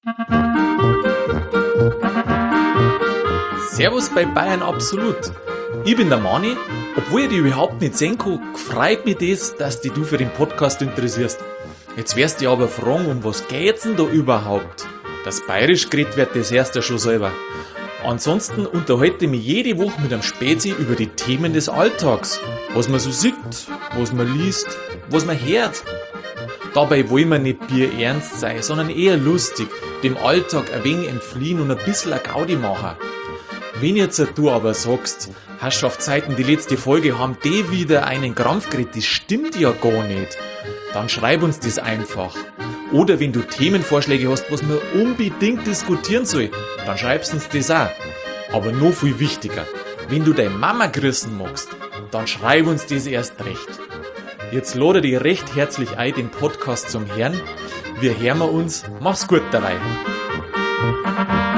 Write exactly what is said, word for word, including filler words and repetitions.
Servus bei Bayern Absolut. Ich bin der Mani. Obwohl ich dich überhaupt nicht sehen kann, freut mich das, dass dich du für den Podcast interessierst. Jetzt wirst du dich aber fragen, um was geht's denn da überhaupt? Das Bayerisch geredet wird das erst ja schon selber. Ansonsten unterhalte ich mich jede Woche mit einem Spezi über die Themen des Alltags. Was man so sieht, was man liest, was man hört. Dabei wollen wir nicht bierernst sein, sondern eher lustig, dem Alltag ein wenig entfliehen und ein bisschen eine Gaudi machen. Wenn jetzt du aber sagst, Herrschaftszeiten, die letzte Folge haben die wieder einen Krampf gekriegt, das stimmt ja gar nicht, dann schreib uns das einfach. Oder wenn du Themenvorschläge hast, was man unbedingt diskutieren soll, dann schreibst uns das auch. Aber noch viel wichtiger, wenn du deine Mama grüßen magst, dann schreib uns das erst recht. Jetzt lade dich recht herzlich ein, den Podcast zum Hören. Wir hören uns. Mach's gut dabei.